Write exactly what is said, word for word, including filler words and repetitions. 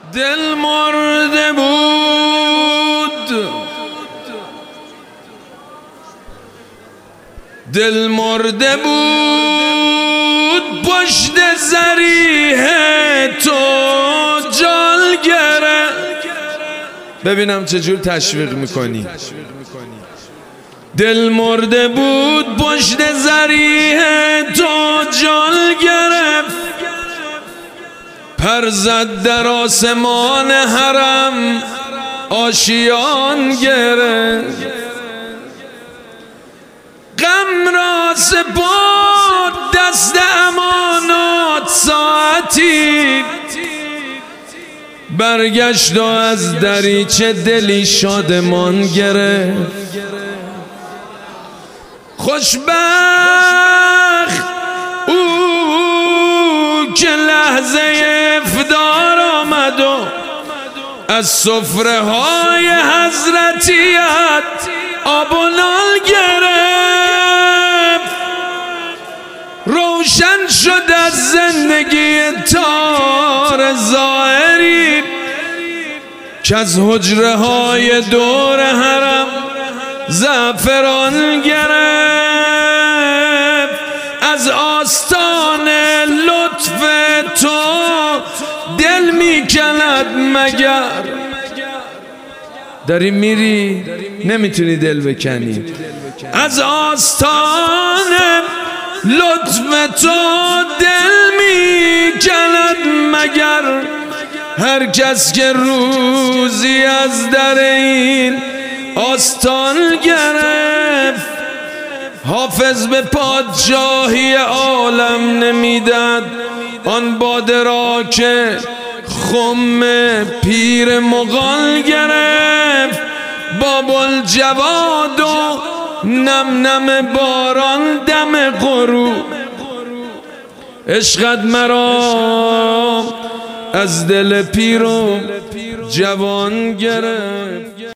دل مرده بود، دل مرده بود پشت ذریح تو جال گره. ببینم چجور تشویق میکنی. دل مرده بود پشت ذریح تو جال گرفت، پر زد در آسمان حرم آشیان گرفت. غم را سپرد دست امانات ساعتی، برگشت و از دریچه دلی شادمان گرفت. خوشبخت او که لحظه افطار آمد و از سفره های حضرتیت آب و نان گرفت. روشن شد از زندگی تار ظاهری که از حجره های دور حرم زعفران گرفت. از آستان لطف تو دل میکند مگر؟ داری میری نمیتونی دل بکنی. از آستان لطف تو دل میکند مگر؟ هر کس که روزی از در این آستان گرفت. حافظ به پادشاهی عالم نمیداد آن باده را که خم پیر مغان گرفت. باب الجواد و نم نم باران دم غروب، عشقت مرا از دل پیر و جوان گرفت.